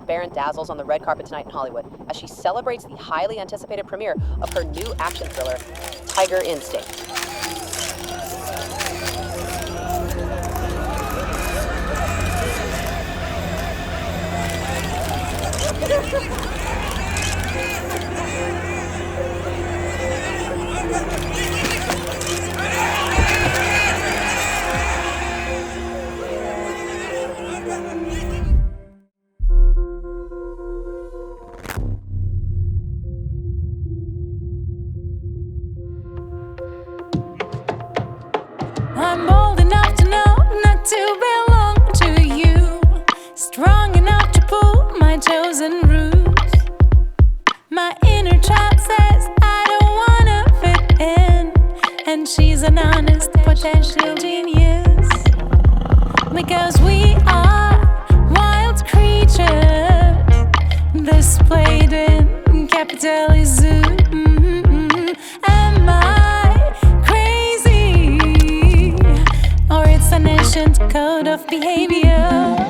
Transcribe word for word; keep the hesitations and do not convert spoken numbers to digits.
Baron dazzles on the red carpet tonight in Hollywood as she celebrates the highly anticipated premiere of her new action thriller, Tiger Instinct. I'm old enough to know not to belong to you, strong enough to pull my chosen roots. My inner child says I don't wanna fit in, and she's an honest potential genius, because we are wild creatures displayed in capitalism. Mm-hmm. Am I crazy? Or it's an ancient code of behavior?